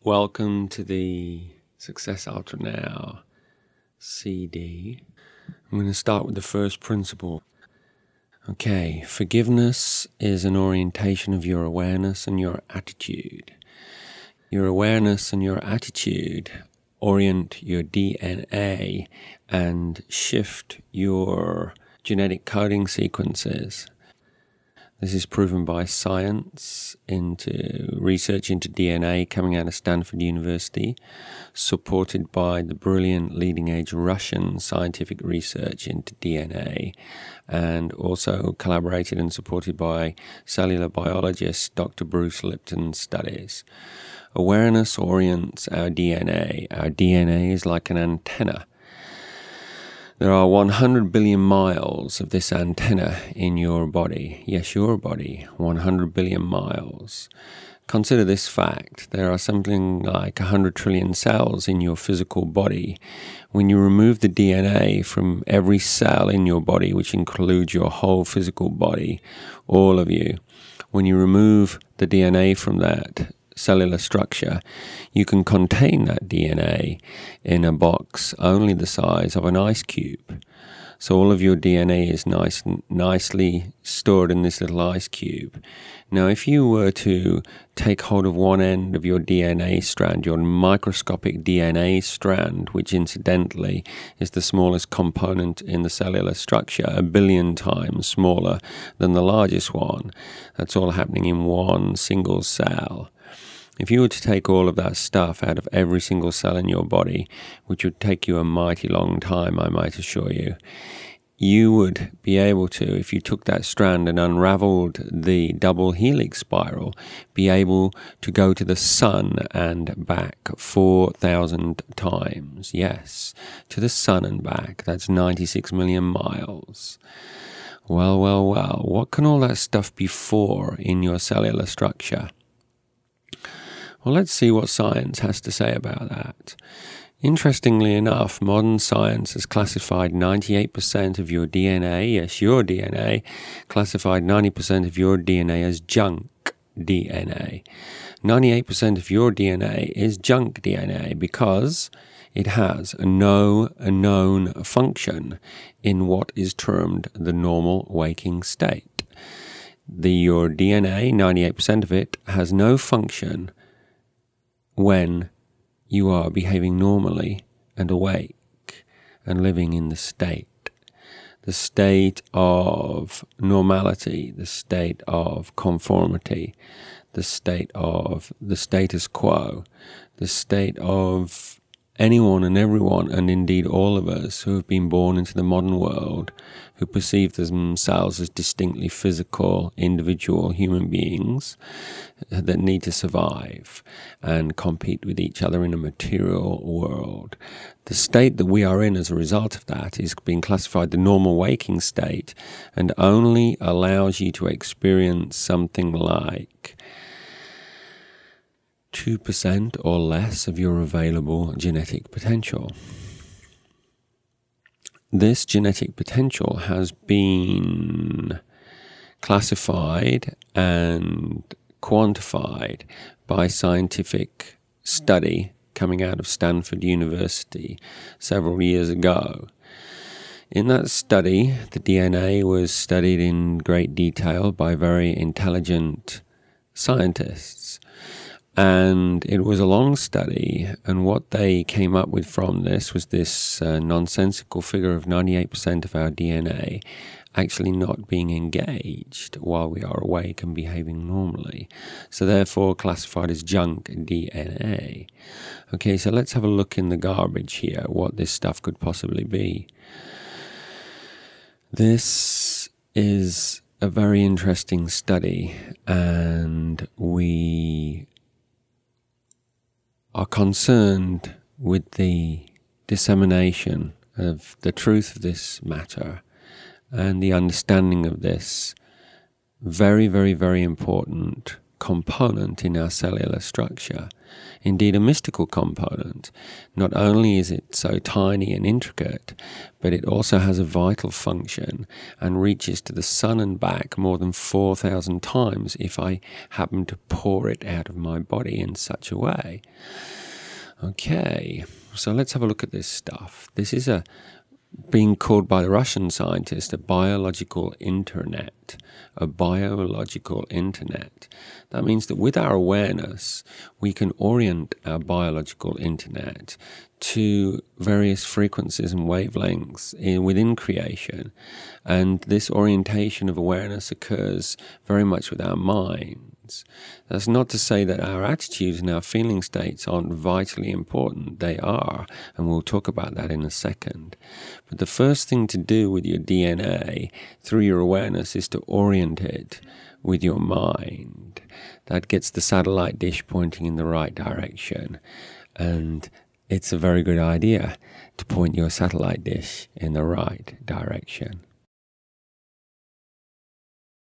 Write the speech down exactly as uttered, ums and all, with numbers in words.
Welcome to the Success Ultra Now C D. I'm going to start with the first principle. Okay, forgiveness is an orientation of your awareness and your attitude. Your awareness and your attitude orient your D N A and shift your genetic coding sequences. This is proven by science, into research into D N A coming out of Stanford University, supported by the brilliant leading-edge Russian scientific research into D N A, and also collaborated and supported by cellular biologist Doctor Bruce Lipton's studies. Awareness orients our D N A. Our D N A is like an antenna. There are one hundred billion miles of this antenna in your body. Yes, your body, one hundred billion miles. Consider this fact. There are something like one hundred trillion cells in your physical body. When you remove the D N A from every cell in your body, which includes your whole physical body, all of you, when you remove the D N A from that cellular structure, you can contain that D N A in a box only the size of an ice cube. So all of your D N A is nice, nicely stored in this little ice cube. Now, if you were to take hold of one end of your D N A strand, your microscopic D N A strand, which incidentally is the smallest component in the cellular structure, a billion times smaller than the largest one, that's all happening in one single cell. If you were to take all of that stuff out of every single cell in your body, which would take you a mighty long time, I might assure you, you would be able to, if you took that strand and unraveled the double helix spiral, be able to go to the sun and back four thousand times. Yes, to the sun and back. That's ninety-six million miles. Well, well, well, what can all that stuff be for in your cellular structure? Well, let's see what science has to say about that. Interestingly enough, modern science has classified ninety-eight percent of your D N A, yes, your D N A, classified ninety percent of your D N A as junk D N A. ninety-eight percent of your D N A is junk D N A because it has no known function in what is termed the normal waking state. The, your D N A, ninety-eight percent of it, has no function when you are behaving normally and awake and living in the state. The state of normality, the state of conformity, the state of the status quo, the state of anyone and everyone, and indeed all of us who have been born into the modern world, who perceive themselves as distinctly physical, individual human beings that need to survive and compete with each other in a material world. The state that we are in as a result of that is being classified the normal waking state and only allows you to experience something like two percent or less of your available genetic potential. This genetic potential has been classified and quantified by scientific study coming out of Stanford University several years ago. In that study, the D N A was studied in great detail by very intelligent scientists. And it was a long study, and what they came up with from this was this uh, nonsensical figure of ninety-eight percent of our D N A actually not being engaged while we are awake and behaving normally. So therefore classified as junk D N A. Okay, so let's have a look in the garbage here, what this stuff could possibly be. This is a very interesting study, and we are concerned with the dissemination of the truth of this matter and the understanding of this very, very, very important component in our cellular structure. indeed a mystical component. Not only is it so tiny and intricate, but it also has a vital function and reaches to the sun and back more than four thousand times if I happen to pour it out of my body in such a way. Okay, so let's have a look at this stuff. This is a being called by the Russian scientists a biological internet, a biological internet. That means that with our awareness, we can orient our biological internet to various frequencies and wavelengths in, within creation. And this orientation of awareness occurs very much with our minds. That's not to say that our attitudes and our feeling states aren't vitally important. They are, and we'll talk about that in a second. But the first thing to do with your D N A through your awareness is to orient it with your mind. That gets the satellite dish pointing in the right direction. And it's a very good idea to point your satellite dish in the right direction.